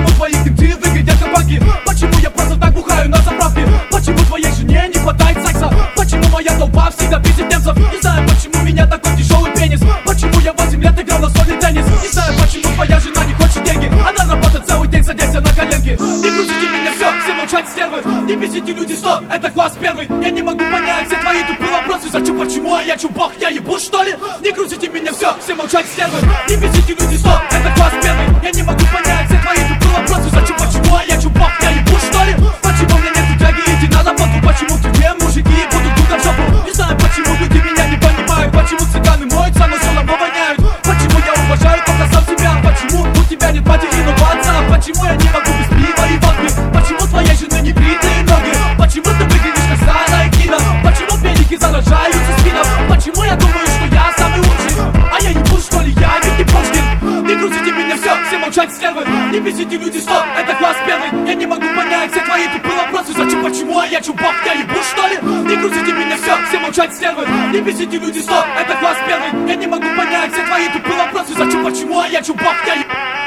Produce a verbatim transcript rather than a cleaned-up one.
Почему твои хиты выглядят как банки? Почему я просто так бухаю на заправке? Почему твоей жене не хватает секса? Почему моя толпа всегда бесит немцев? Не знаю, почему у меня такой тяжелый пенис. Почему я восемь лет играл на сольный теннис? Не знаю, почему твоя жена не хочет деньги. Она работает целый день, садясь на коленки. Не грузите меня, все, все молчать, стервы. Не бесите, люди, стоп, это класс первый. Я не могу понять все твои тупые вопросы. Зачем, почему, а я чубок, я ебу, что ли? Не грузите меня, все, все молчать, стервы. Не бесите, люди, стоп, это класс первый. Я не могу понять все твои тупые вопросы. Зачем, почему, а я чубок, я ебу, что ли? Почему мне нету тяги идти на работу? Почему в тюрьме мужики будут куда в жопу? Не знаю, почему люди меня не понимают. Почему цыганы моются, но все равно воняют? Почему я уважаю только сам себя? Почему у тебя нет матери, но отца? Почему я не могу без пива и водки? Почему твоей жены не бритые ноги? Почему ты выглядишь как старая кина? Почему педики заражаются спинов? Почему я думаю, что я самый лучший? А я ебу, что ли? Я ведь не Пушкин. Не грузите меня, все, все молчать, стервы. Не бесите, люди, стоп, это класс первый. Я не могу понять все твои тупые вопросы. Зачем, почему, а я чубок, я ебу, что ли? Не грузите меня, все, все молчать, стервы. Не бесите, люди, стоп, это класс первый. Я не могу понять все твои тупые вопросы. Зачем, почему, а я чубок, я ебу.